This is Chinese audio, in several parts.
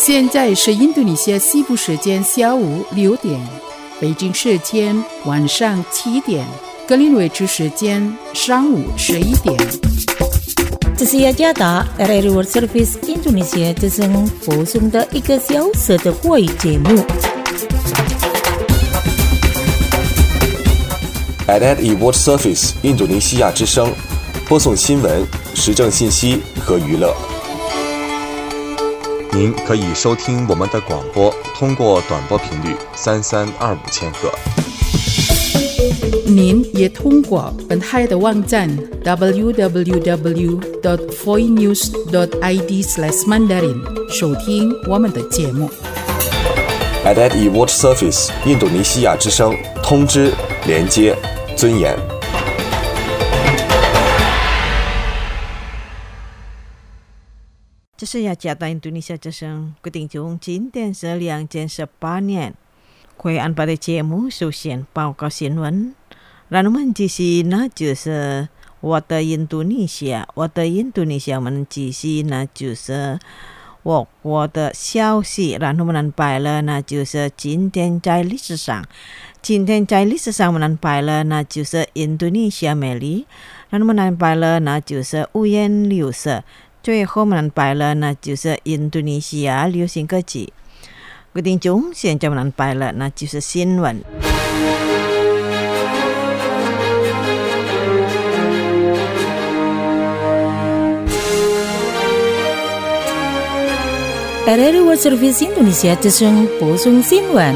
现在是印度尼西亚西部时间下午6点，北京时间晚上7点，格林威治时间上午11点。 这是雅加达 RRI World Service Indonesia 之声播送的1个小时的华语节目。 RRI World Service 印度尼西亚之声播送新闻、时政信息和娱乐。您可以收听我们的广播，通过短波频率3325千赫。 您也通过本台的网站 www.voinews.id/mandarin 收听我们的节目。 RRI World Service 印度尼西亚之声，通知、连接、尊严。 这是雅加达印度尼西亚之声，各位听众，今天是2018年。会安排的节目首先报告新闻，然后我们继续呢就是我的印度尼西亚，我们继续呢就是我国的消息，然后我们安排了呢就是今天在历史上我们安排了呢就是印度尼西亚美丽，然后我们安排了呢就是五颜六色，最后我们安排了呢就是印度尼西亚流行歌曲。各位听众，现在我们安排了那就是新闻。RRI World Service Indonesia 之声播送新闻。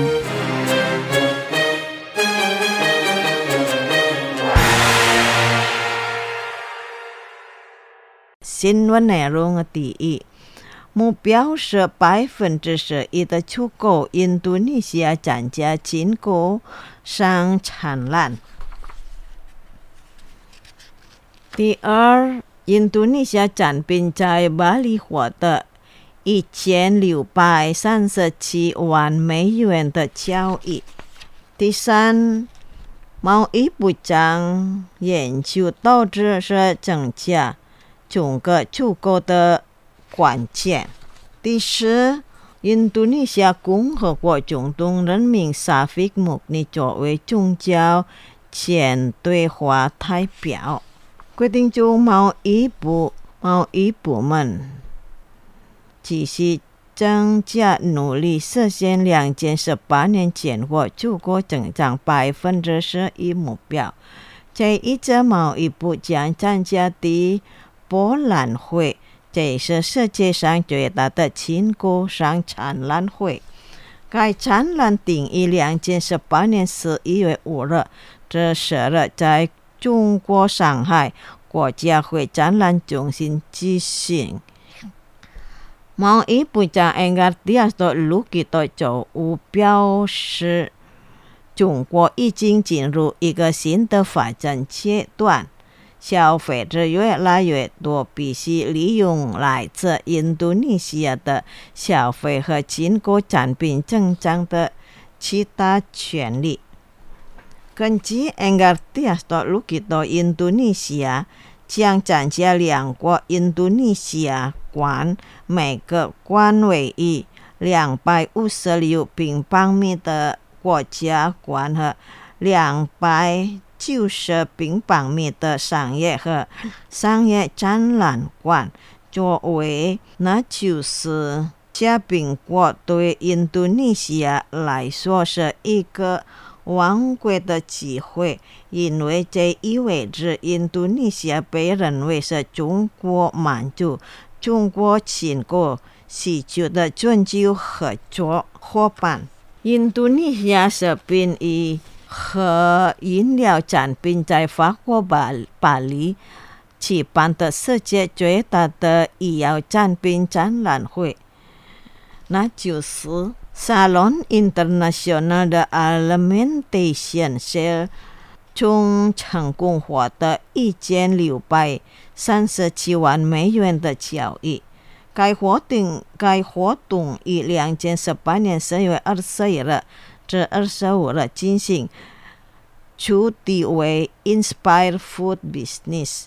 新闻内容第一。目标是11%的出口，印度尼西亚增加进口商产量。第二，印度尼西亚产品在巴黎获得1637万美元的交易。第三，贸易部长研究导致是增加中国出口的关键。第四，印度尼西亚共和国总统任命沙菲克穆尼作为宗教前对华代表。决定就贸易部门继续增加努力实现2018年前后出口增长11%目标。这一次贸易部将参加的博览会，这是世界上最大的进口商展览会。该展览定于2018年11月5日至10日在中国上海国家会展览中心举行。贸易部长Enggartia Stolokito周五表示，中国已经进入一个新的发展阶段。消费者越来越多必须利用来自印度尼西亚的消费和进口产品增长的其他权利。根据 Enggartia Stolokito， 印度尼西亚将增加2国印度尼西亚关，每个关为以256平方米的国家关和290平方米的商业和商业展览馆，作为那就是嘉宾国对印度尼西亚来说是一个昂贵的机会，因为这意味着印度尼西亚被认为是中国满足中国进口需求的全球合作伙伴。印度尼西亚食品和饮料产品在法国巴黎举办的世界最大的医药产品展览会，那就是 Salon International de Alimentation Sale， 中成功获得1637万美元的交易。该活动于2018年10月21日至25日进行，主题为 Inspire Food Business。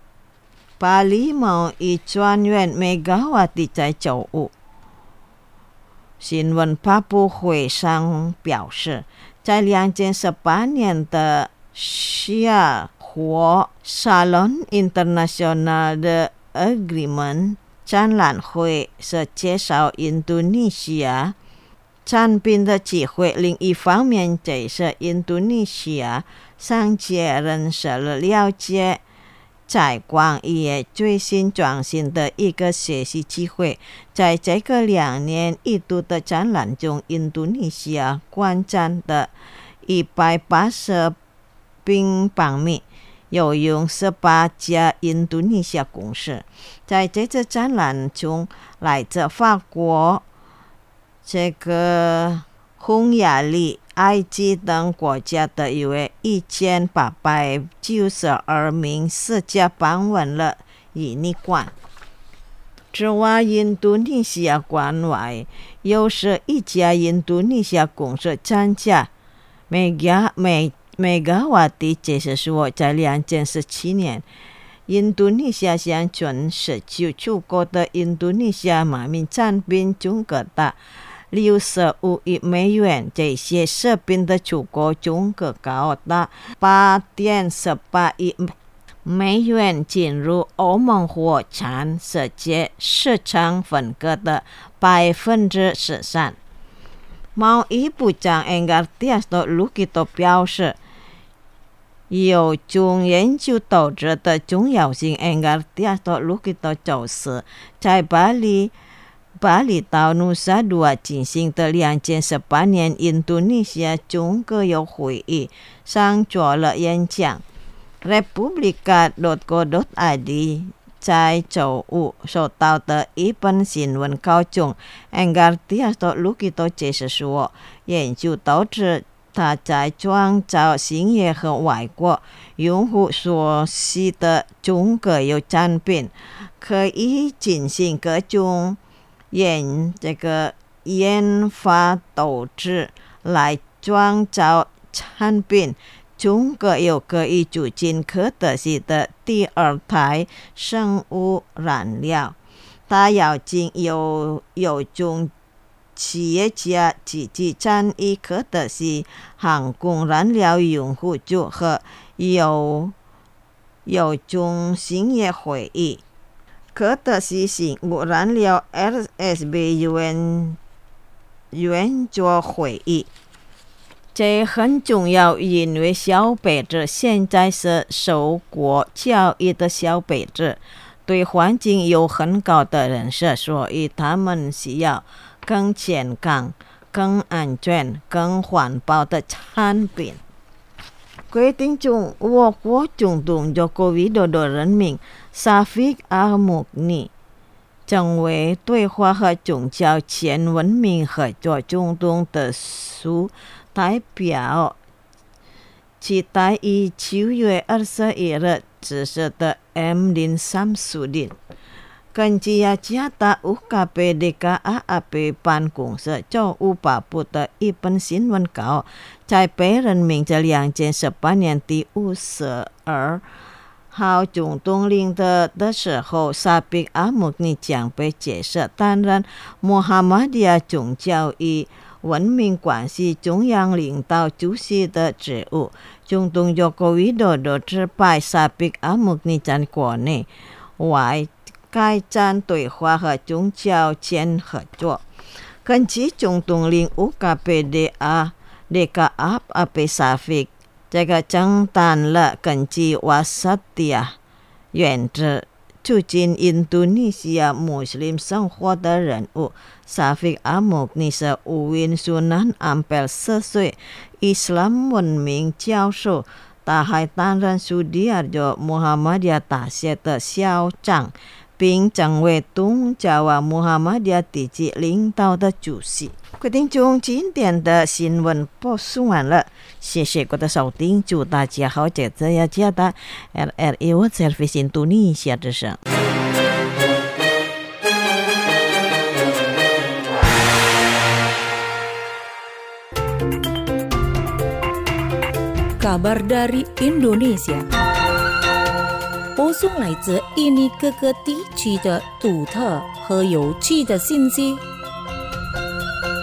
巴黎贸易专员梅高瓦蒂在周五新闻发布会上表示，在2018年的西尔火 Salon International 的 Agreement 展览会是介绍印度尼西亚产品的机会，另一方面这是印度尼西亚商界人士的了解采矿业最新创新的一个学习机会。在这个2年一度的展览中，印度尼西亚观展的180平方米有用18家印度尼西亚公司。在这次展览中，来自法国、匈牙利、埃及等国家的约1892名使者访问了印尼馆。此外，印度尼西亚馆外有11家印度尼西亚公司参加。梅加瓦蒂解释说，在2017年，印度尼西亚向全世界出口的印度尼西亚农民产品总额达65亿美元，这些食品的出口总额高达8.18亿美元，进入欧盟或占世界市场份额的13%。贸易部长 Engartias Lukito 表示，有中研究投资的重要性。 Engartias Lukito 就是在巴厘岛努萨杜进行的2018年印度尼西亚中国友会议上做了演讲。 Republica.co.id 在周五收到的一本新闻稿中， Engartias Lukito 解释说，研究导致他在创造新业和外国用户所需的中国有产品，可以进行各种研发投资来创造产品。中国又可以促进可得性的第二代生物燃料。他邀请有中企业家积极参与可得性航空燃料用户组和有中兴业会议。可得性生物燃料 RSB 圆桌会议。这很重要，因为消费者现在是受过教育的消费者，对环境有很高的认识，所以他们需要更健康、更安全、更环保的产品。各位听众，我国中东Joko Widodo人民Syafiq Al-Mughni成为对华和宗教全文明合作中东的书代表，期待于9月21日指示的 Emrin Samsudin。根据雅加达 UKPDKAAP 办公室周五发布的一本新闻稿，在被任命在2018年第52号总统领导的时候，Syafiq Al-Mughni将被接受担任穆罕默迪亚宗教与文明关系中央领导主席的职务。总统Joko Widodo指派Syafiq Al-Mughni在国内外开展对华和宗教间合作。根据总统令 UKPDKAAP Syafiq 这个承担了根据瓦萨蒂亚原则促进印度尼西亚穆斯林生活的人物。Syafiq Al-Mughni 是乌云苏南安佩尔4岁伊斯兰文明教授，他还担任苏迪亚的穆罕默迪亚大学的校长，并成为东爪哇穆罕默迪亚地区领导的主席。各位听众，今天的新闻播送完了，谢谢各位的收听，祝大家好，这次雅加达 RRI World Service Indonesia 之声。 Kabar dari Indonesia， 播送来自印尼各个地区的独特和有趣的信息。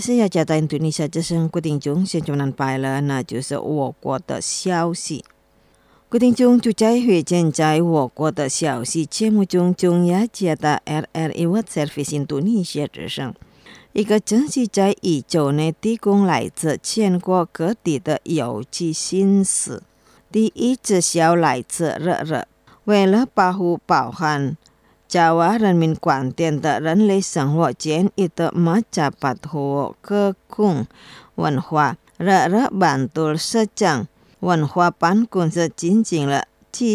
是要讲到印度尼西亚之声固定中现就能摆了，那就是我国的消息。固定中就在会见在我国的消息节目中，中亚接的 RRI World Service 印度尼西亚之声，一个正是在1周内提供来自全国各地的有机信息。第一则消来自热热，为了保护包含Jawa 人民观点的人类生活建议的Majapahit和Kekung文化，热热Bantul Sedang文化办公室进行了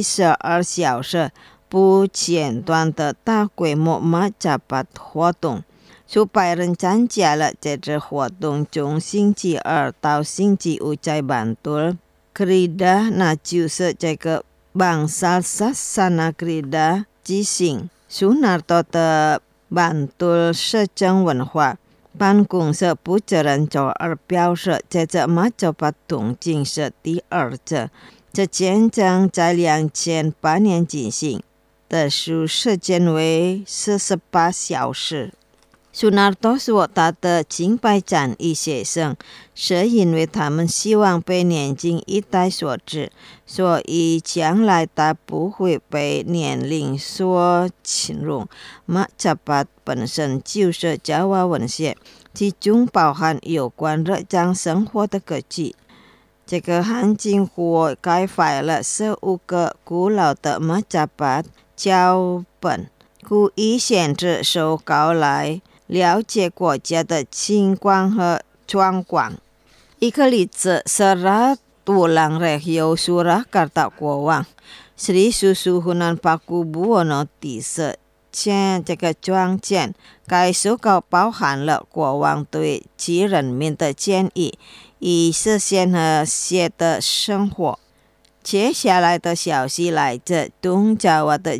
72小时不间断的大规模Majapahit活动，数百人参加了这次活动中，星期二到星期五在Bantul Krida， 那就是这个Bangsal Sasana Krida 举行。苏纳多的Bantul Sedang文化办公室负责人周二表示，这次Majapahit东进是第2次，这将在2008年进行，的时间为48小时。苏纳多说，他的清白战役学生是因为他们希望被年轻一代所知，所以将来他不会被年龄所侵入。Majapahit本身就是Jawa文学，其中包含有关日常生活的歌曲。这个汉经或改发了15个古老的Majapahit脚本，故意限制手稿来了解国家的情况和状况。一个例子是Ratulang Regio Surakarta国王 Sri Susuhunan Pakubuwono第4签这个状件，该手稿包含了国王对其人民的建议，以实现和谐的生活。接下来的消息来自东Jawa的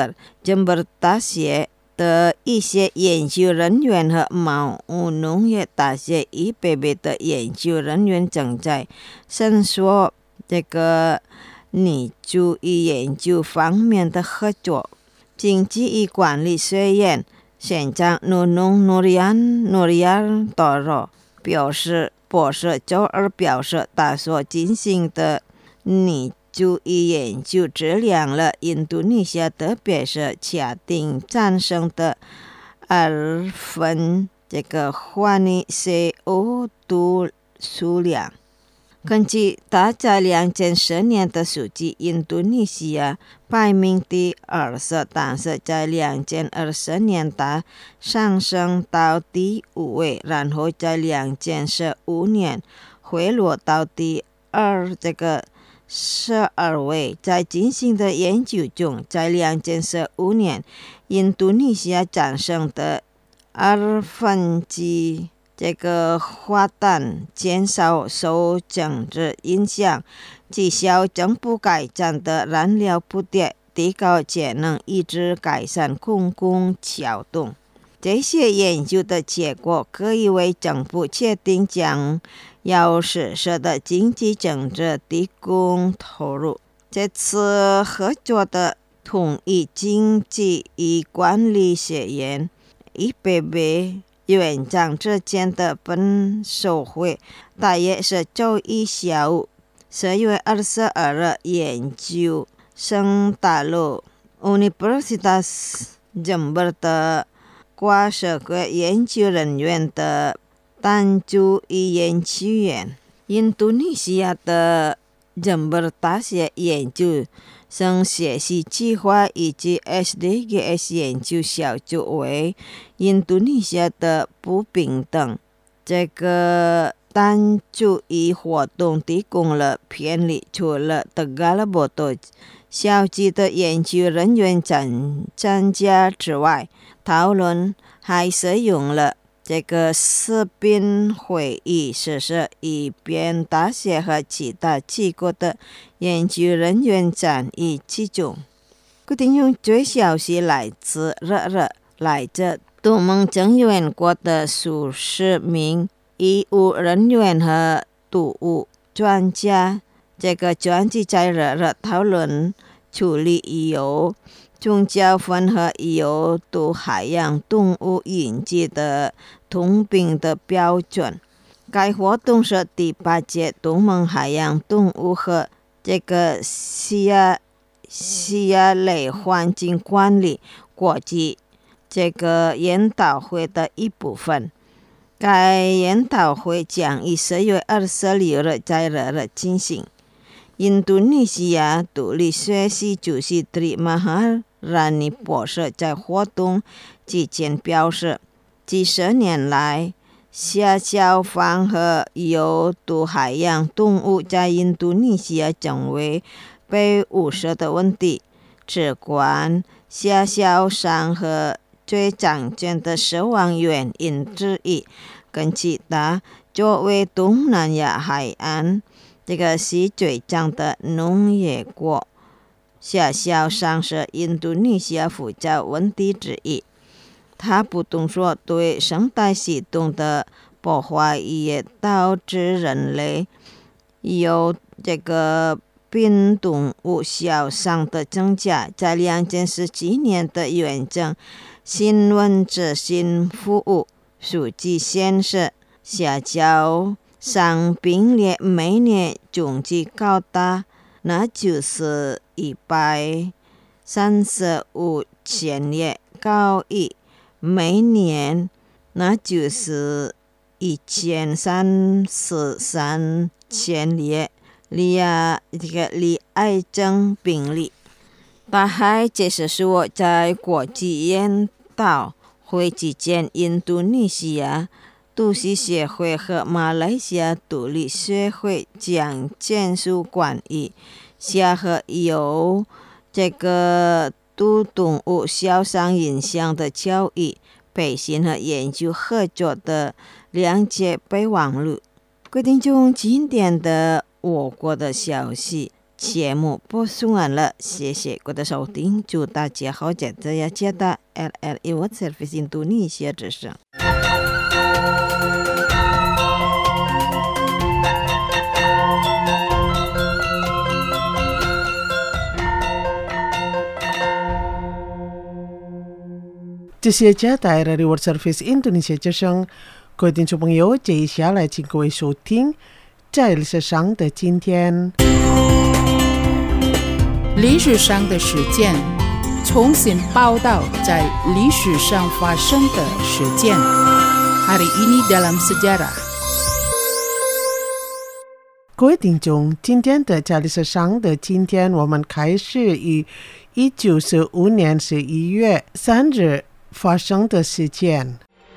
Jember大学的一些研究人员和毛乌农业大学IPB的研究人员正在伸缩这个拟主义研究方面的合作。经济与管理学院院长Nunung Nurian Toro 博士周二表示，他所进行的拟主义研究质量了印度尼西亚，特别是卡丁战胜的2份这个换你 CO2 数量。根据他在2010年的数据，印度尼西亚排名第20，但是在2020年他上升到第5位，然后在2015年回落到第12位。在进行的研究中，在2015年印度尼西亚战胜的2分之这个化弹减少受政治影响，绩效政府改善的燃料补贴，提高节能，以致改善公共交通。这些研究的结果可以为政府确定将要实施的经济政策提供投入。这次合作的统一经济与管理学院 IPB 院长之间的分手会，大约是周一下午10月22日，研究生大陆 Universitas Jember 的跨社会研究人员的单独研究员。印度尼西亚的Jember大学研究生学习计划以及 SDGs 研究小组为印度尼西亚的不平等这个单主义活动提供了便利。除了Tegala Boto 小级的研究人员参加之外，讨论还使用了这个视频会议实施，以便大学和其他机构的研究人员参与其中。固定用最消息来自热热，来自东盟成员国的数十名医务人员和动物专家，这个专辑在热热讨论处理由宗教混合由对海洋动物引进的通病的标准。该活动是第8届东盟海洋动物和这个西亚类环境管理国际这个研讨会的一部分。该研讨会将于10月26日在热热进行。印度尼西亚独立学习主席Tri Maharani博士在活动期间表示，几十年来，下小饭和有毒海洋动物在印度尼西亚成为被忽视的问题。只关下小饭和最常见的死亡原因之一，跟其他作为东南亚海岸这个是最长的农业国，下小饭是印度尼西亚复杂问题之一。他不动说，对生态系统的破坏也导致人类有这个病动物小伤的增加。在2017年的原证新闻资讯服务数据显示，下小伤病例每年总计高达那就是135千例，高于每年那就是1033千例离癌症病例。大概这是说，在国际研讨会期间，印度尼西亚都市协会和马来西亚独立协会将签署关于下和有这个对动物受伤影响的教育、培训和研究合作的2届备忘录。各位听众，今天的我国的消息节目播送完了，谢谢各位的收听，祝大家好日子呀！接到 LLE World Service 印度尼西亚之声。 这些家带来的 World Service 印度尼西亚之声，各位听众朋友，接下来请各位收听在历史上的今天。 历史上的事件，重新报道在历史上发生的事件。Hari ini dalam sejarah。 各位听众，今天的在历史上的今天，我们开始于1945年11月3日发生的事件。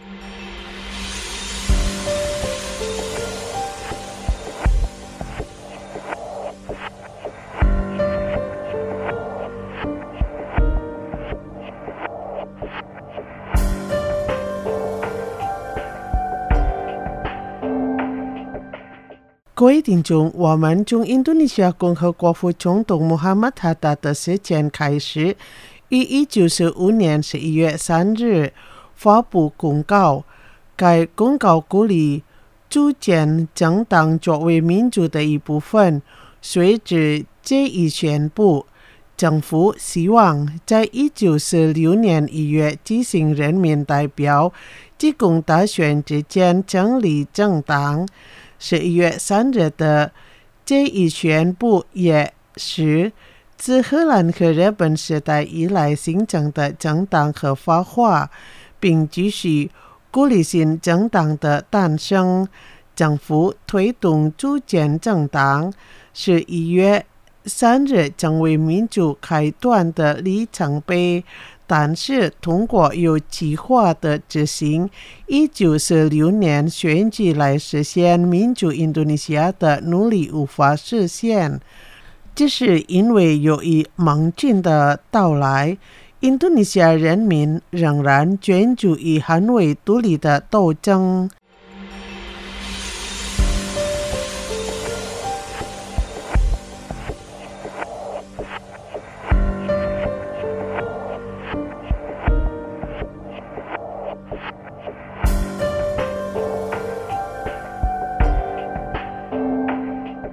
各位听众，我们从印度尼西亚共和国副总统穆罕默德哈达的事件开始，于1945年11月3日发布公告。该公告鼓励组建政党作为民主的一部分。随之这一宣布，政府希望在1946年1月进行人民代表及公大选之间成立政党。11月3日的这一宣布也是自荷兰和日本时代以来形成的政党合法化，并继续鼓励新政党的诞生。政府推动组建政党是1月3日成为民主开端的里程碑，但是通过有计划的执行1946年选举来实现民主印度尼西亚的努力无法实现。这是因为由于盟军的到来，印度尼西亚人民仍然专注于捍卫独立的斗争。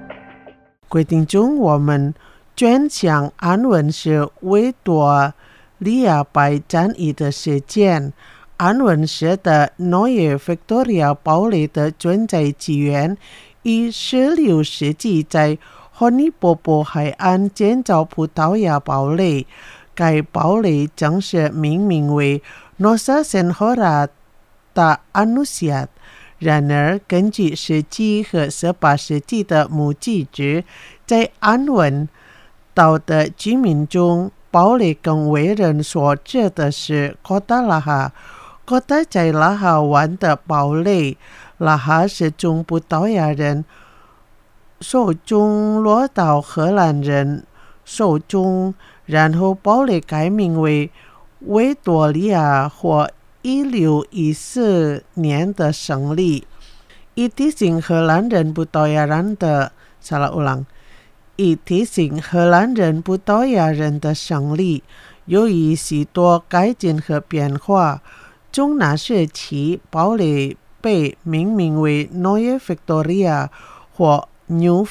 规定中，我们转向安文是维多利亚白战役的事件。安文社的 Neue Victoria 堡垒的存在起源于16世纪在霍尼波波海岸建造葡萄牙堡垒，该堡垒正式命名为 Nossa Senhora da Anunciat。然而，根据17纪和18世纪的目击者，在安文岛的居民中，堡垒更为人所知的是Kota Laha。Kota 在拉哈湾的堡垒，拉哈是从葡萄牙人手中落到荷兰人手中，然后堡垒改名为维多利亚或1614年的胜利，以提醒荷兰人葡萄牙人的胜利。由于许多改进和变化，中那时期堡垒被命名为 Neue Victoria 或 New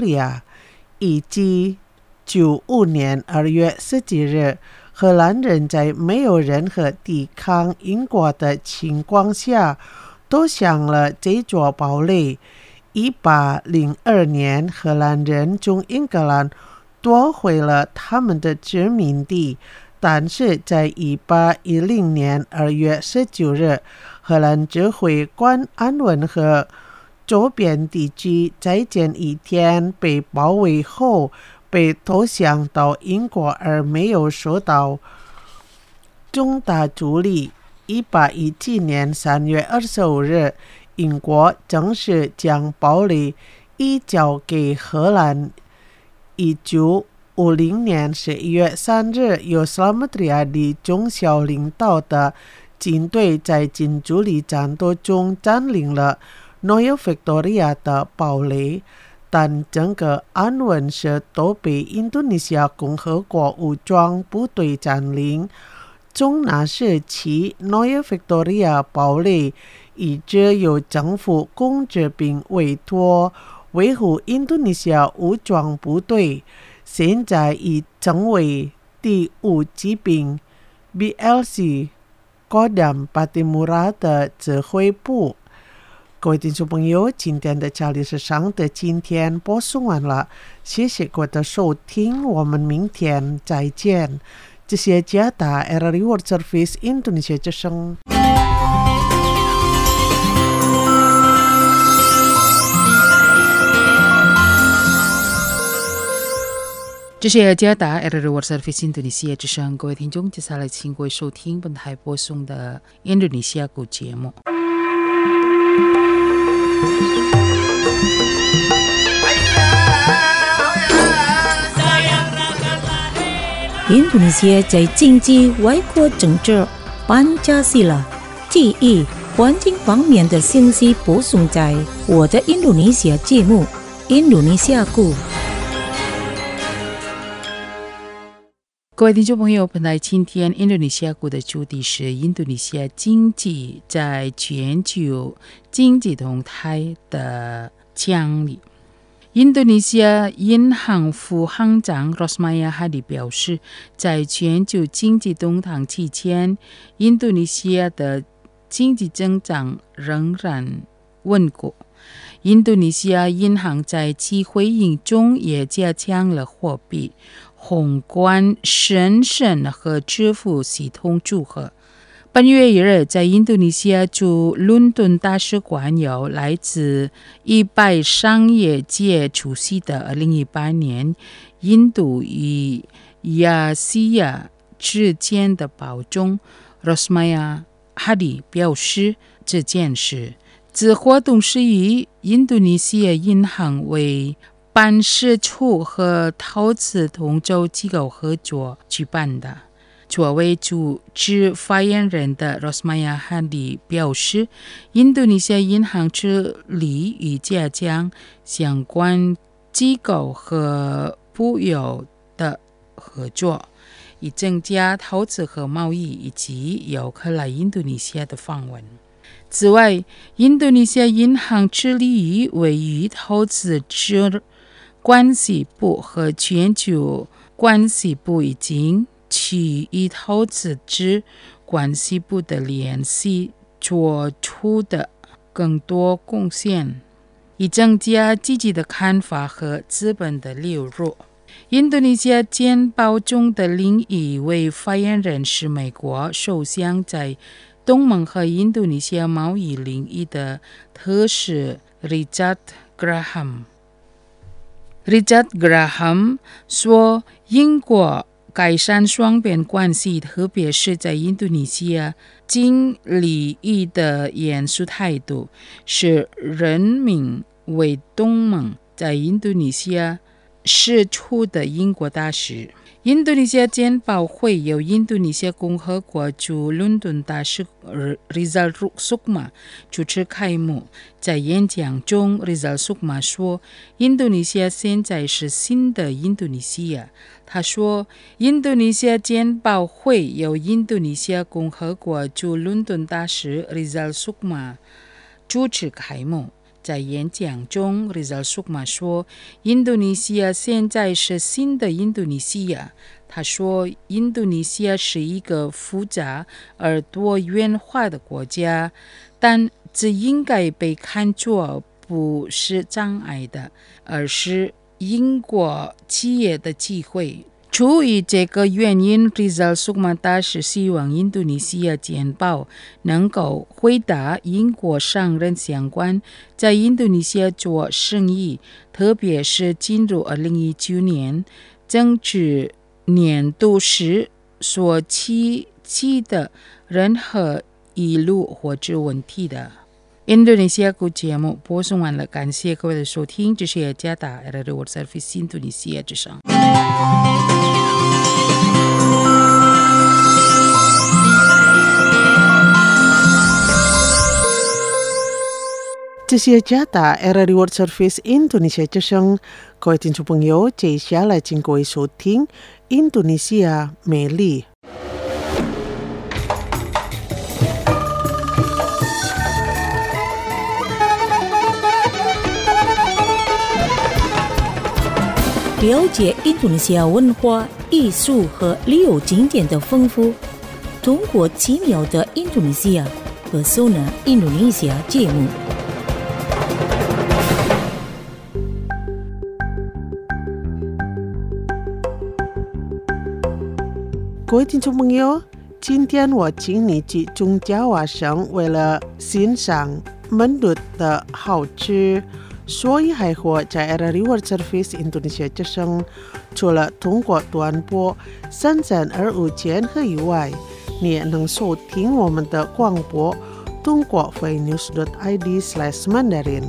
Victoria。1795年2月17日，荷兰人在没有任何抵抗英国的情况下投降了这座堡垒。1802年，荷兰人从英格兰夺回了他们的殖民地，但是在1810年2月19日，荷兰指挥官安文和周边地区在前一天被包围后被投降到英国而没有受到重大处理。1817年3月25日，英国正式将堡垒移交给荷兰。1950年11月3日，由Slamet Riyadi中校领导的军队在近距离战斗中占领了 Neue Victoria 的堡垒，但整个安文社都被印度尼西亚共和国武装部队占领。从那时起， Neue Victoria 堡垒一直由政府控制并委托维护印度尼西亚武装部队，现在已成为第5骑兵 BLC Kodam Patimura 的指挥部。各位听众朋友，今天的家里是上的今天播送完了，谢谢各位的收听，我们明天再见。这些加达 RRI World Service Indonesia 之声。 这是加达 RRI World Service Indonesia 之声，各位听众，接下来请各位收听本台播送的印度尼西亚国节目。 印度尼西亚在经济、外交、政治、班加西拉、记忆、环境方面的信息播送在我的印度尼西亚节目《印度尼西亚故》。 各位听众朋友，本来今天印度尼西亚国的主题是印度尼西亚经济在全球经济动态的降力。印度尼西亚银行副行长 Rosmaya Hadi 表示，在全球经济动荡期间，印度尼西亚的经济增长仍然稳固。印度尼西亚银行在其回应中也加强了货币、宏观、审慎和支付系统组合。本月1日，在印度尼西亚驻伦敦大使馆有来自100商业界出席的2018年印度与亚细亚之间的保中 Rosmaya Hadi 表示，这件事此活动是以印度尼西亚银行为办事处和投资同舟机构合作举办的。作为组织发言人的 Rosmaya Hadi 表示，印度尼西亚银行致力于加强相关机构和部友的合作，以增加投资和贸易以及游客来印度尼西亚的访问。此外，印度尼西亚银行致力于位于投资者关系部和全球关系部已经起一头子之关系部的联系做出的更多贡献，以增加积极的看法和资本的流入。印度尼西亚简报中的另一位发言人是美国首相在东盟和印度尼西亚贸易领域的特使 Richard Graham。Richard Graham 说，英国改善双边关系，特别是在印度尼西亚经领域的严肃态度，是任命为东盟在印度尼西亚事处的英国大使。印度尼西亚简报会由印度尼西亚共和国驻伦敦大使 Rizal Sukma 主持开幕。在演讲中 Rizal Sukma 说，印度尼西亚现在是新的印度尼西亚。他说，印度尼西亚简报会由印度尼西亚共和国驻伦敦大使 Rizal Sukma 主持开幕。在演讲中 Rizal Sukma 说，印度尼西亚现在是新的印度尼西亚。他说，印度尼西亚是一个复杂而多元化的国家，但这应该被看作不是障碍的，而是英国企业的机会。出于这个原因 Rizal Sukma 大使希望印度尼西亚简报能够回答英国商人相关在印度尼西亚做生意，特别是进入2019年政治年度时所提起的任何疑虑或者问题的。印度尼西亚国节目播送完了，感谢各位的收听，这是雅加达 RRI World Service 印度尼西亚之声。 这是加达 RRI World Service 印度尼西亚之声，各位听众朋友，接下来请各位收听印度尼西亚美丽。 了解印度尼西亚文化、艺术和旅游景点的丰富，通过奇妙的印度尼西亚和收纳印度尼西亚节目。 各位听众朋友，今天我请你集中加瓦省，为了欣赏门路的好吃，所以还会在 RRI World Service 印度尼西亚之声，除了通过短波3325千赫以外，你也能收听我们的广播，通过 flynews.id/Mandarin。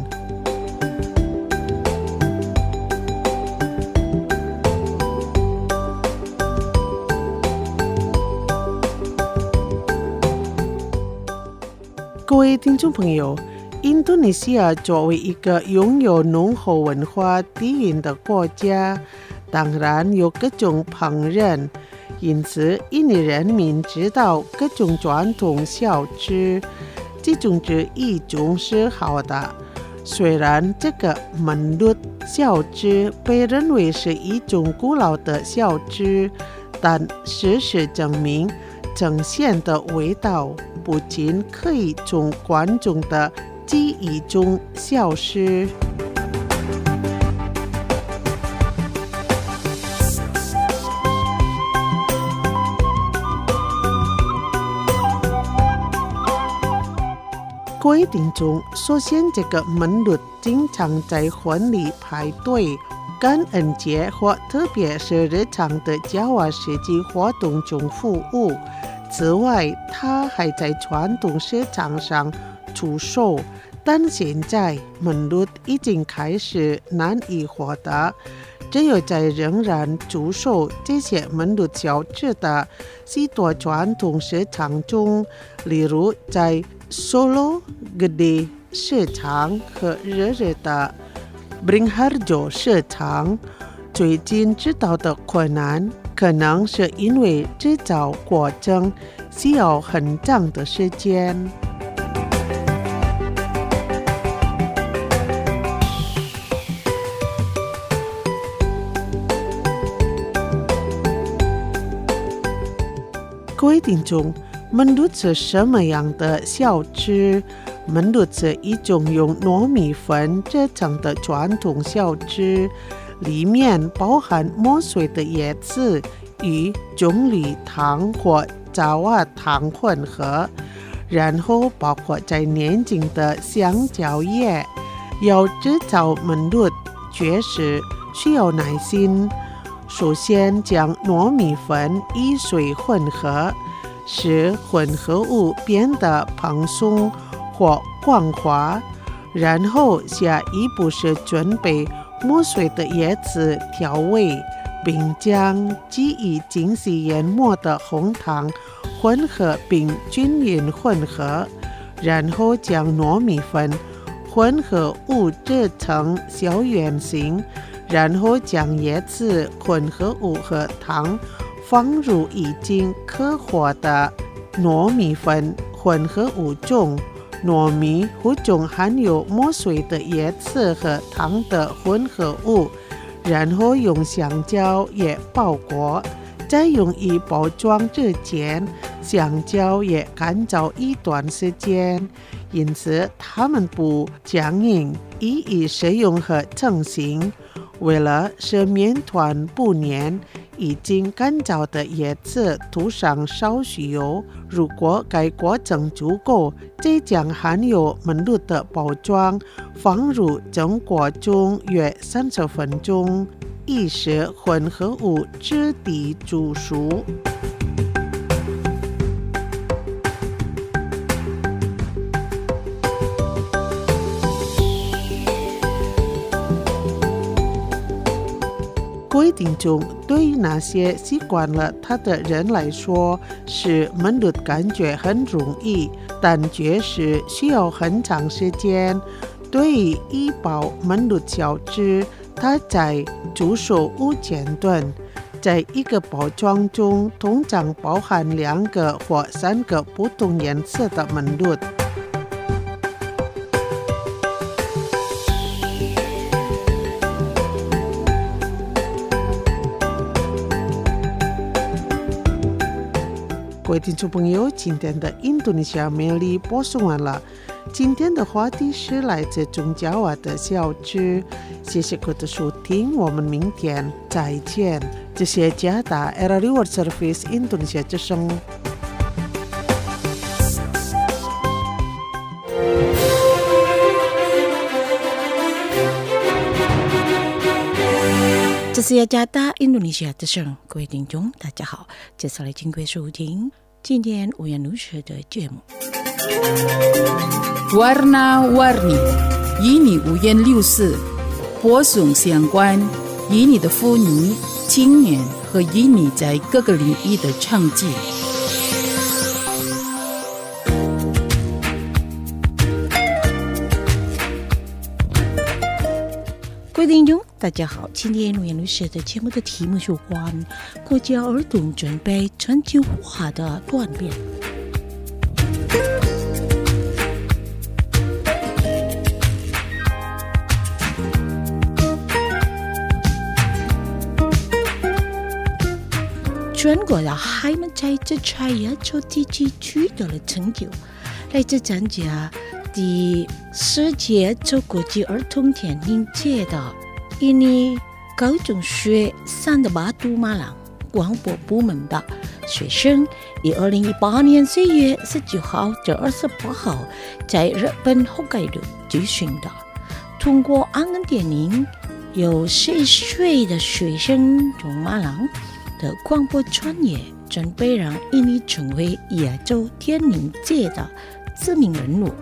各位听众朋友，印度尼西亚作为一个拥有浓厚文化底蕴的国家，当然有各种烹饪，因此印尼人民知道各种传统小吃，其中之一种是好的。虽然这个门路小吃被认为是一种古老的小吃，但事实证明呈现的味道不仅可以从观众的记忆中消失。各位听众，首先这个门路经常在婚礼排队、感恩节或特别是日常的加瓦世纪活动中服务。此外，它还在传统市场上出售，但现在门路已经开始难以获得。只有在仍然出售这些门路小吃的许多传统市场中，例如在 Solo Gede 市场和热热的 Beringharjo 市场，最近知道的困难可能是因为制造过程需要很长的时间。 各位听众，焖炉是什么样的小吃？焖炉是一种用糯米粉制成的传统小吃，里面包含磨碎的椰子与棕榈糖或枣瓦糖混合，然后包括在年轻的香蕉叶。要制造焖炉确实需要耐心。首先将糯米粉与水混合，使混合物变得蓬松或光滑，然后下一步是准备磨碎的椰子调味，并将基于精细研磨的红糖混合并均匀混合，然后将糯米粉混合物制成小圆形，然后将椰子混合物和糖放入已经刻和的糯米粉混合物中。糯米糊中含有磨碎的椰子和糖的混合物，然后用香蕉叶包裹。在用于包装之前，香蕉叶干燥一段时间，因此它们不僵硬，易于使用和成型。为了使面团不粘，已经干燥的椰子涂上少许油。如果该过程足够，再将含有焖炉的包装放入蒸锅中约30分钟，以使混合物质地煮熟。各位听众，对于那些习惯了它的人来说，是焖炉感觉很容易，但确实需要很长时间。对于一包焖炉小吃，它在煮熟5阶段，在一个包装中通常包含2个或3个不同颜色的焖炉。各位听众朋友，今天的印度尼西亚美丽播送完了。今天的话题是来自中爪哇的小吃。谢谢各位的收听，我们明天再见。这是加达 RRI World Service 印度尼西亚之声。 这是加达印度尼西亚之声，各位听众大家好，接下来请各位收听今天五颜六色的节目。 Warna-warni， 与你五颜六色，播送相关，与你的妇女、青年和与你在各个领域的成绩。 各位听众大家好，今天五颜六色的节目的题目有关国家儿童准备全球化的转变。全国的孩们在这产业就积极取得了成就。来自参加第10届州国际儿童电影节的印尼高中学生的巴都马朗广播部门的学生，于2018年4月19号至28号在日本北海道举行的。通过安恩电影，有11岁的学生从马朗的广播专业，准备让印尼成为亚洲电影界的知名人物。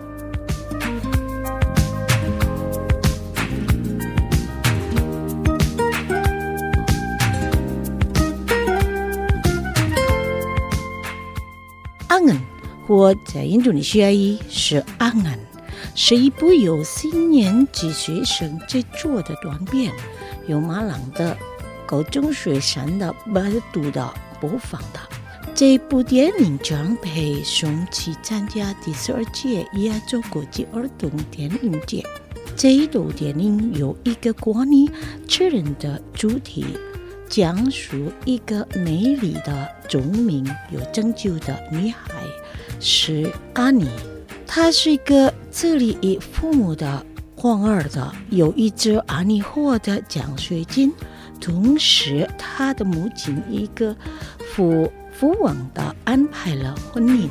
安恩或在印度尼西亚语是安恩，是一部由4年级学生制作的短片，由马朗的高中学生的巴都的播放的。这部电影将被送去参加第12届亚洲国际儿童电影节。这一部电影有一个关于成人的主题， 讲述一个美丽的、聪明有拯救的女孩，是安妮。她是一个自立于父母的皇儿的，有一只安妮获得奖学金，同时她的母亲一个父王的安排了婚姻。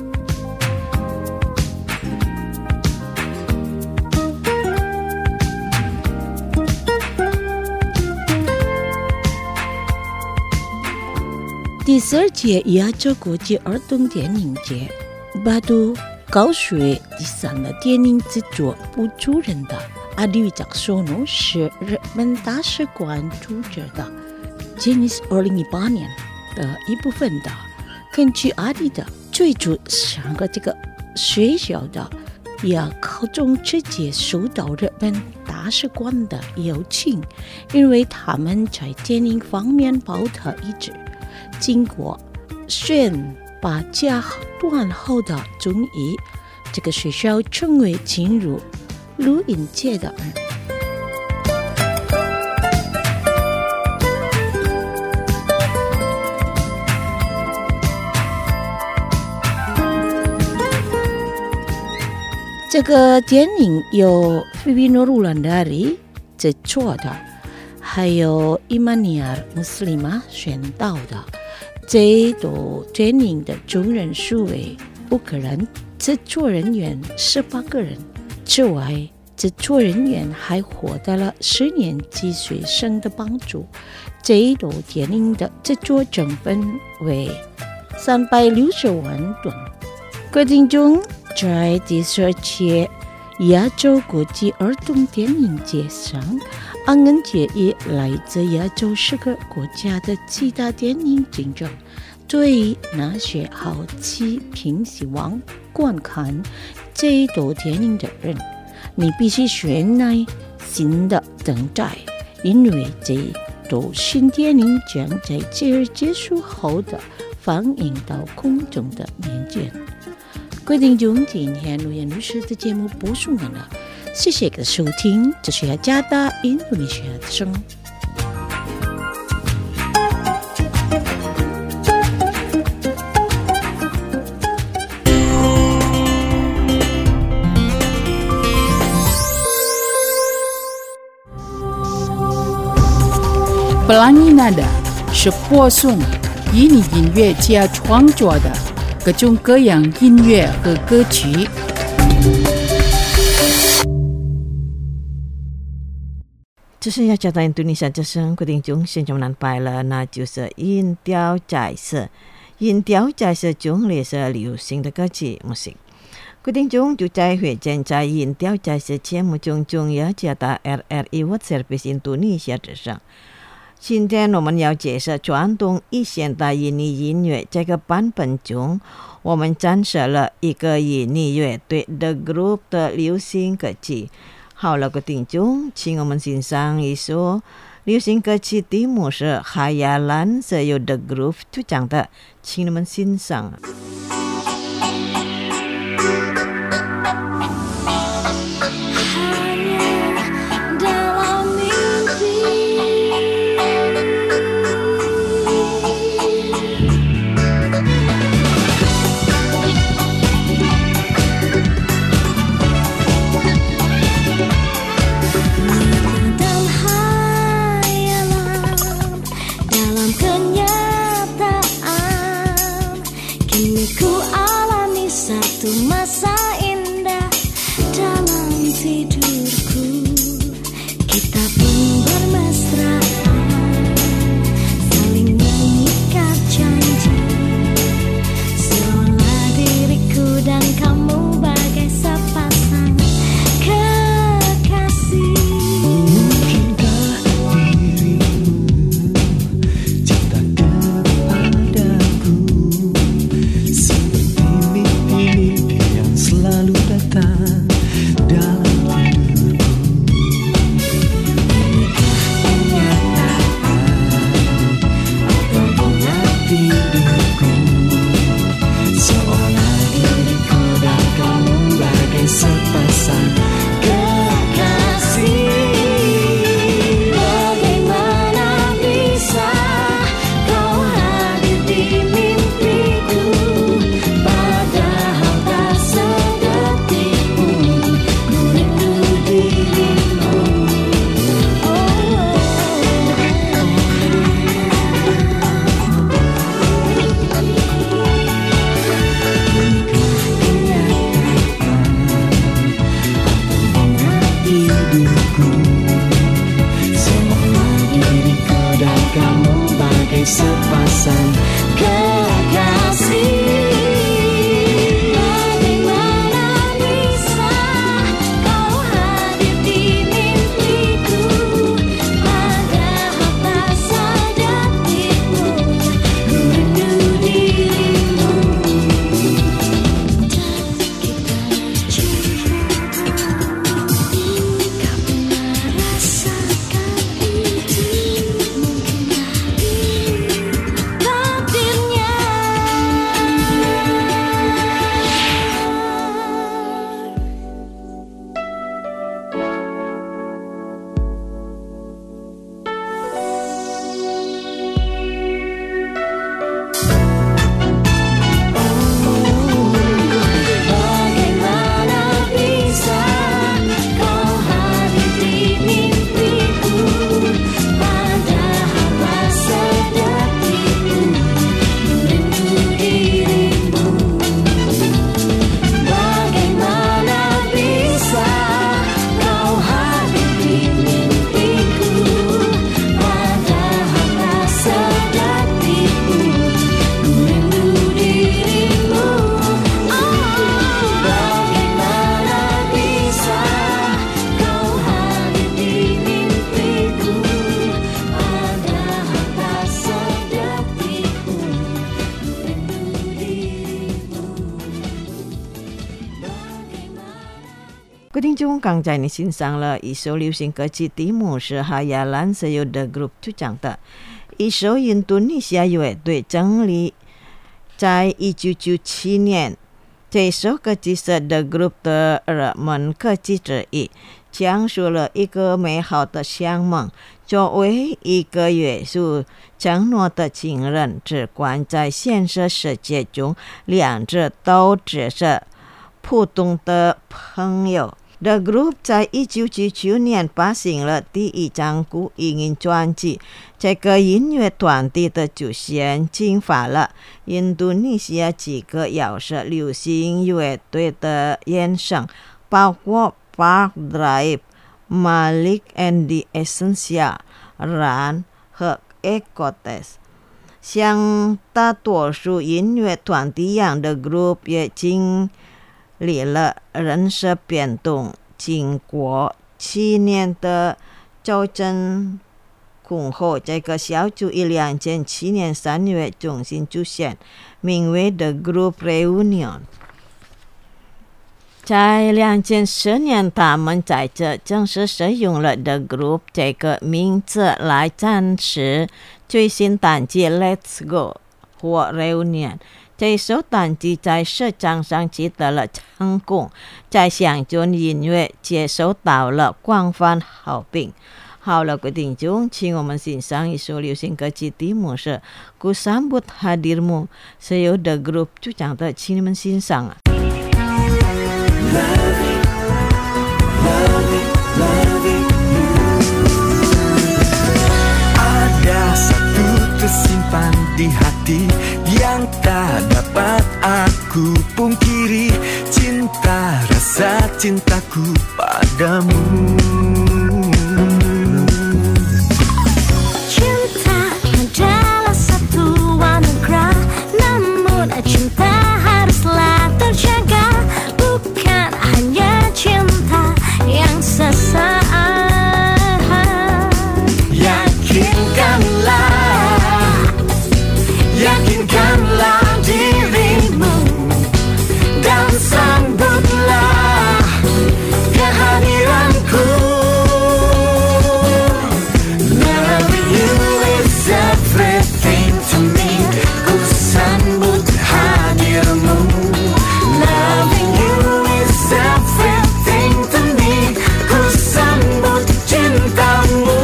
第4届亚洲国际儿童电影节巴都高水第3的电影制作部主任的阿里扎索诺是日本大使馆主持的，今年是2018年的一部分的。根据阿里的最初3个这个学校的亚高中直接收到日本大使馆的邀请，因为他们在电影方面保持一致。经过选拔加段后的综艺，这个学校成为进入录影界的人。这个电影由菲比诺·鲁兰达里制作的，还有伊曼尼尔·穆斯林玛选导的。这部电影的总人数为5个人，制作人员18个人。此外，制作人员还获得了10年级学生的帮助。这一部电影的制作成本为360万吨。各位听众，在第4届亚洲国际儿童电影节上，安恩介意来自亚洲10个国家的其他电影竞争。对于那些好奇并希望观看这一部电影的人，你必须选耐心的等待，因为这一部新电影将在节日结束后的放映到公众的面前。各位听众，今天陆岩律师的节目播送完了，谢谢各位收听，这是雅加达印度尼西亚之声。 Pelangi Nada 是播送以你音乐家创作的各种各样音乐和歌曲。 这是雅加达印度尼西亚之声，各位听众现在南拜了，那就是音调在色。音调在色中也是流行的歌曲 musik。各位听众就在会见在音调在色节目中雅加达 RRI World Service 印度尼西亚之声。今天我们要介绍传统与现代印尼音乐这个版本中，我们展示了一个印尼乐队 The Group 的流行歌曲。好了，各位听众，请我们欣赏一首流行歌曲，题目是 Khayalan， 是由 The Group 主唱的，请你们欣赏。 Kenyataan kini bagai sepasang kekasih. 各位听众，刚才你欣赏了一首流行歌曲，题目是《Hayalan Sayo The Group》主唱的一首印度尼西亚乐队成立在1997年。这首歌曲是 The Group 的热门歌曲之一，讲述了一个美好的向梦。作为一个约束承诺的情人，只管在现实世界中，两者都只是普通的朋友。The Group 在1999年发行了第一张古音专辑，这个音乐团体的主线进发了印度尼西亚几个摇式流行乐队的衍生，包括 Park Drive、Malik and the Essential、Run 和 Ecotes。像大多数音乐团体一样， The Group 也经历了人事变动，经过7年的周正空后，这个小组于2007年3月重新出现，名为 The Group Reunion。在2010年，他们在这正式使用了 The Group 这个名字来展示最新单曲 Let's Go 或 Reunion。这首单曲在市场上取得了成功，在乡村音乐界受到了广泛好评。好了，各位听众，请我们欣赏一首流行歌曲，题目是 Ku Sambut Hadirmu， 是由 The Group 主唱的，请你们欣赏啊。 Ada satu tersimpan di hati yang tak dapat aku pungkiri, cinta, rasa cintaku padamu. Cinta adalah satu anugerah, namun cinta haruslah terjaga, bukan hanya cinta yang sesaat. Yakinkanlah dirimu dan sambutlah kehadiranku. Loving you is everything to me. Ku sambut hadirmu. Loving you is everything to me. Ku sambut cintamu.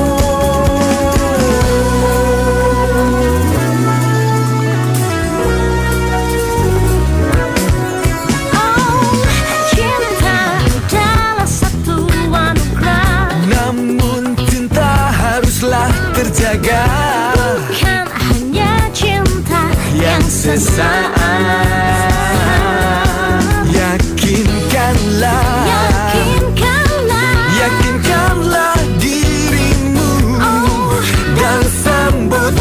Terjaga, bukan hanya cinta yang sesaat. Yakinkanlah dirimu dan sambut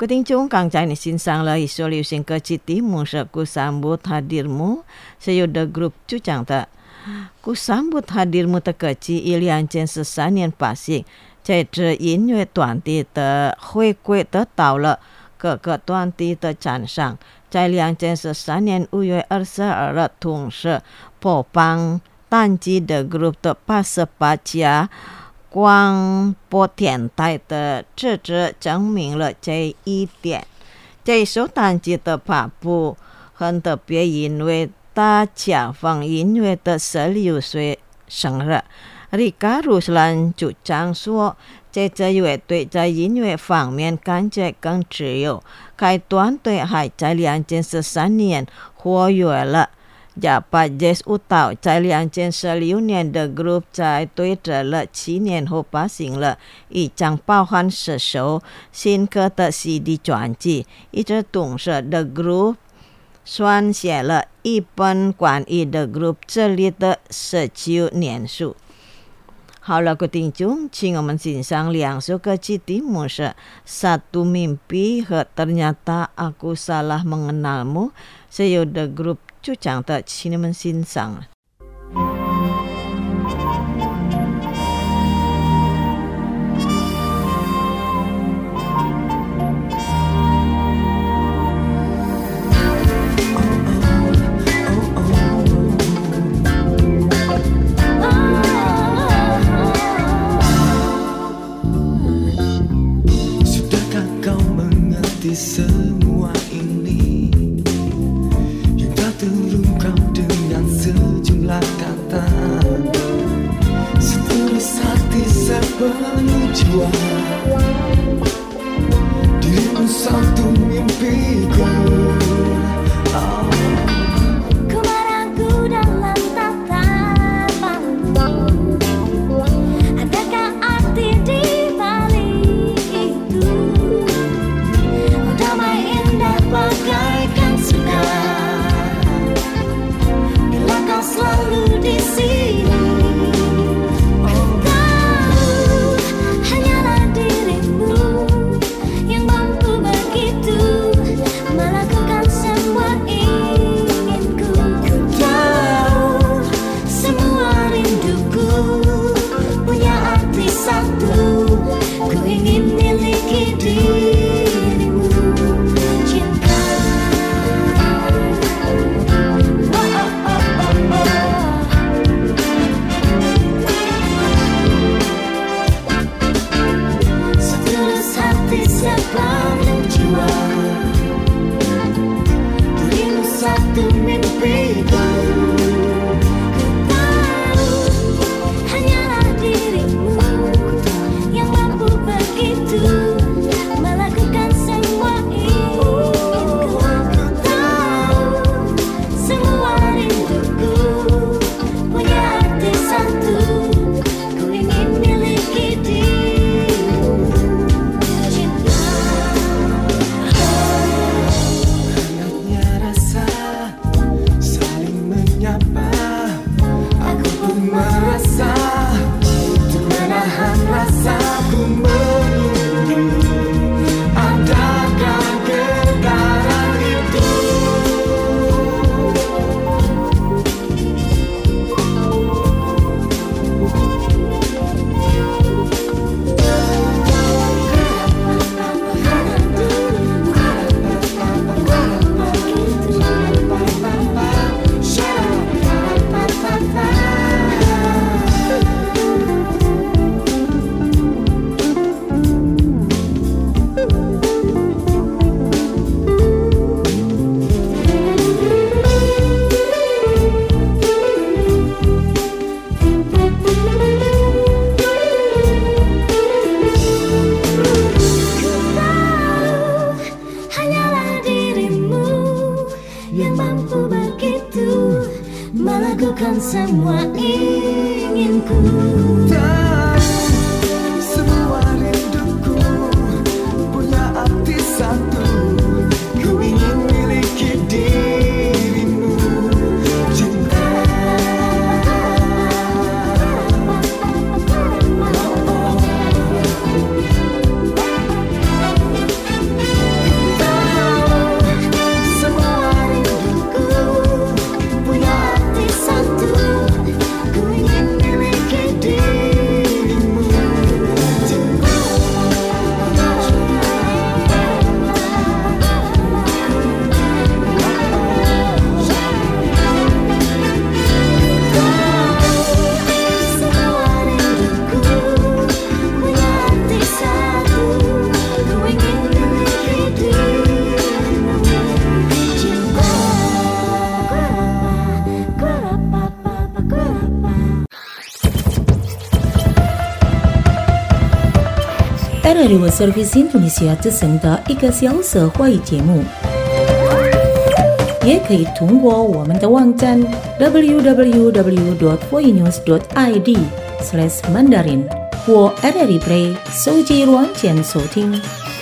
Quý thính chúng càng chạy ni xin sang là isu liu sing ke citimu se ku sambut hadirmu seyuda grup cucang ta. Ku sambut hadirmu ta ke ci ilian chen sesanian pasik. Cai zhe yin yue tuan di de hui gui de dao le ke tuan di de zhan shang. 在2013年5月22日同时播放单机的 group 的88家广播电台的制止证明了这一点。这首单机的发布很特别，因为大家放音乐的16岁生日。Rika Ruslan 主张说，这支乐队在音乐方面感觉更自由。该团队还在2013年活跃了。Dapat Jazz Utau 在2016年的 group 在对着了7年后发行了一张包含10首新歌的 CD 专辑。一直同时的 group 撰写了一本关于的 group 这里的19年书。好了，各位听众，请我们欣赏2首歌曲题目是 Satu Mimpi 和 Ternyata Aku Salah Mengenalmu. Saya The Group Cucang的，请你们欣赏。 Semua ini yang tak terungkap dengan sejumlah kata, setulus hati sepenuh jiwa, dirimu satu mimpiku. Ku meragu dalam tatapanmu, adakah arti di balik itu? Damai indah bagaikan surga bila kau selalu di sini. Ku tahu hanyalah dirimu yang mampu begitu melakukan semua inginku. Ku tahu semua rinduku punya arti satu. Ku ingin miliki dirimu. Sepenuh jiwa, dirimu satu mimpiku. Ku tahu hanyalah dirimu yang mampu begitu melakukan semua inginku. Ku tahu semua rinduku punya arti satu. Ku ingin miliki dirimu. Merasa untuk menahan rasaku menunggu adakah getaran itu. Melakukan semua inginku. Semua rinduku punya arti satu. Ku ingin miliki dirimu. Cinta. RRI World Service Indonesia 之声的1个小时华语节目，也可以通过我们的网站 www.voinews.id/Mandarin 或 RRI Play 手机软件收听。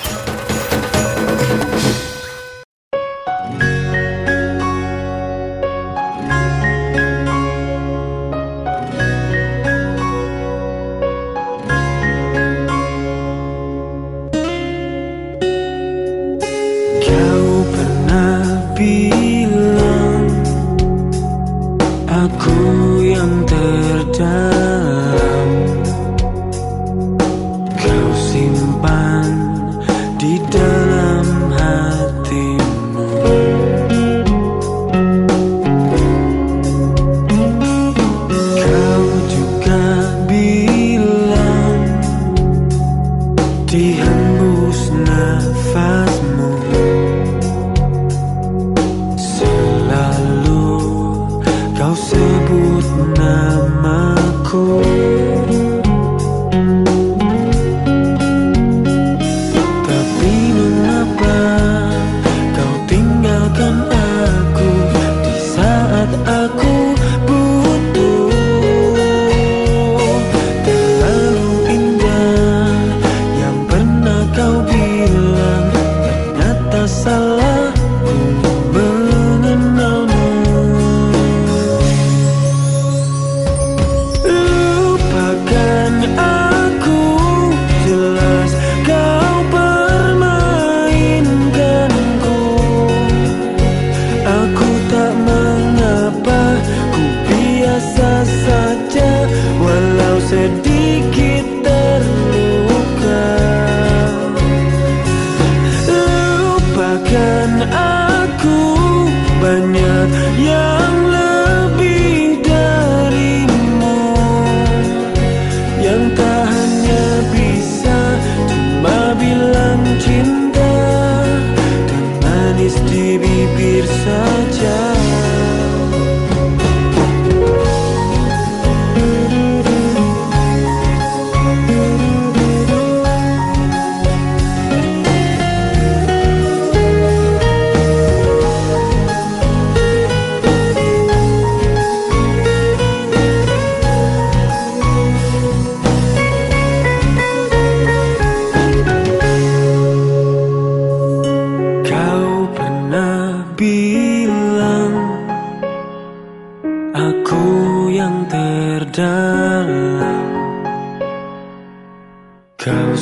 Kau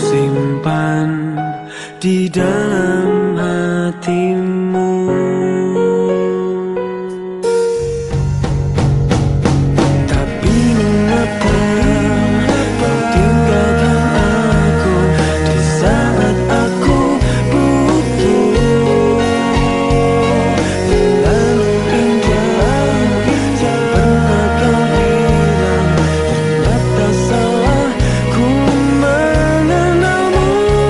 simpan di dalam hatimu. Tapi mengapa kau tinggalkan aku di saat aku butuh? Terlalu indah yang pernah kau bilang, ternyata salahku mengenalmu.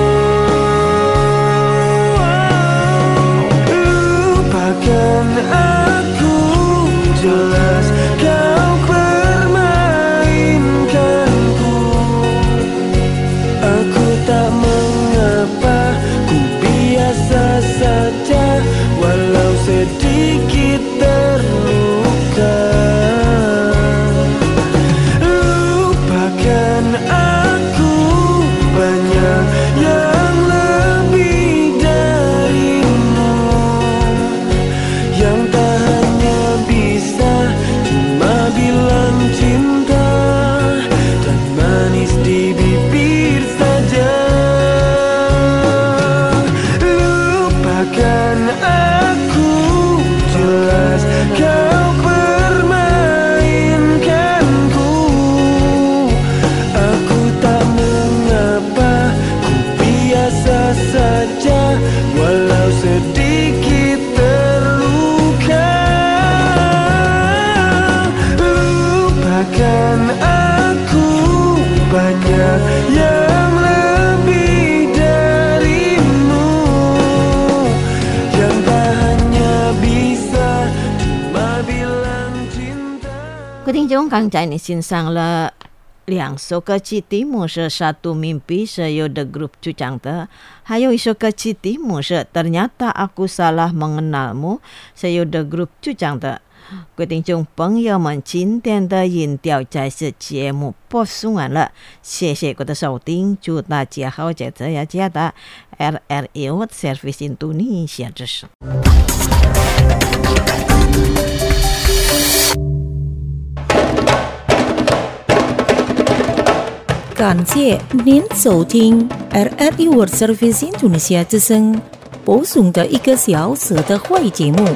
Lupakan aku, jelas kau permainkanku. Aku tak mengapa, ku biasa saja, walau sedikit terluka. Lupakan aku, banyak yang lebih darimu, yang tak hanya bisa cuma bilang cinta dan manis di bibir saja. Lupakan aku, jelas kau permainkanku. Aku tak mengapa, ku biasa saja, walau sedikit terluka. Lupakan aku, banyak yang lebih darimu, yang tak hanya bisa cuma bilang cinta. 各位听众，刚才你欣赏了 2首歌曲题目是Satu Mimpi Sayuda Group Cucangte. Hayo isu kecil timu se ternyata aku salah mengenalmu Sayuda Group Cucangte. 各位听众朋友们，今天的音调在此节目播送完了，谢谢各位的收听，祝大家好在这呀家的 RRI World Service Indonesia 之声。 感谢您收听 RRI World Service Indonesia 之声播送的1个小时的会节目。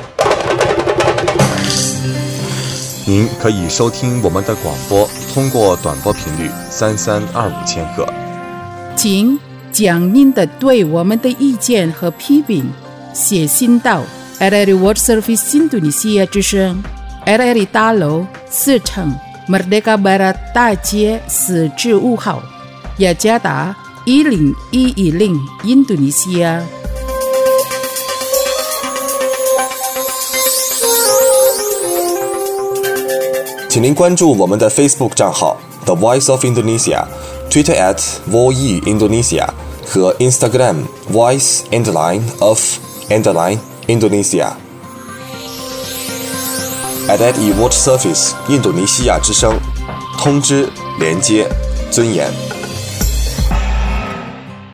您可以收听我们的广播，通过短波频率3325千赫。 请将您的对我们的意见和批评写信到 RRI World Service Indonesia 之声 RRI 大楼4层 Merdeka Barat 大街4至5号，雅加达10110 Indonesia。 请您关注我们的 Facebook 账号 The Voice of Indonesia， Twitter @VOE Indonesia 和 Instagram Voice_of_Indonesia。RRI World Service 印度尼西亚之声，通知、连接、尊严。